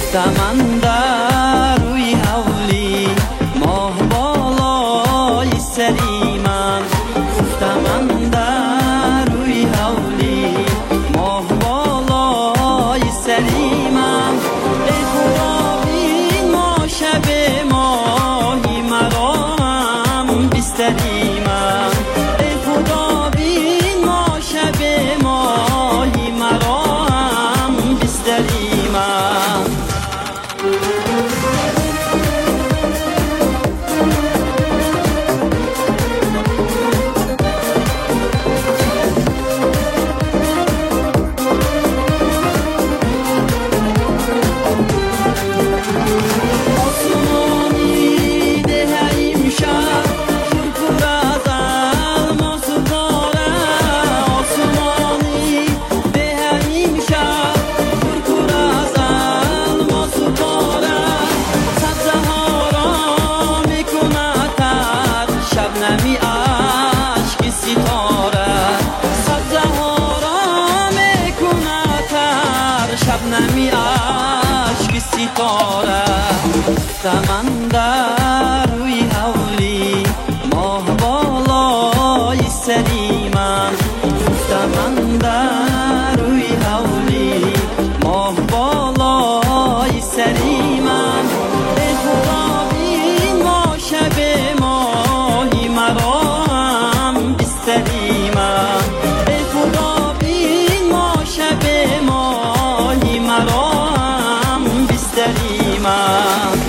من در روی حولی ماه بالای سری من من در روی حولی ماه بالای سری من ای خدا بین ما شب ماهی مرا هم بستری من ای خدا بین ما شب ماهی مرا هم بستری من نمی عشق ستاره سبزه ها را میکنه تر شبنمی عشق ستاره من در روی حولی ماه بالای سری من من در روی حولی ماه بالای سری من ای خدا بین ما شب ماهی مرا هم بستری من ای خدا بین ما شب ماهی مرا هم بستری من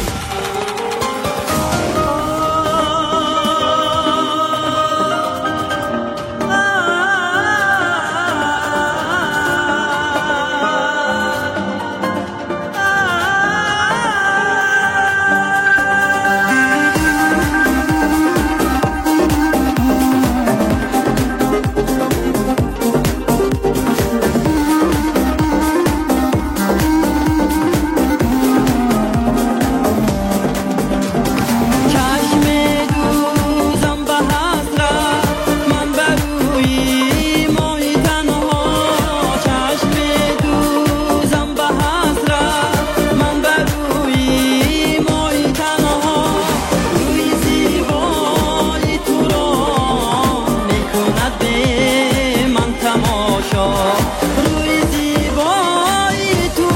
روی زیبایی تو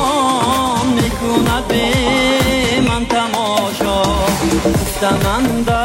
را میکند به من تماشا من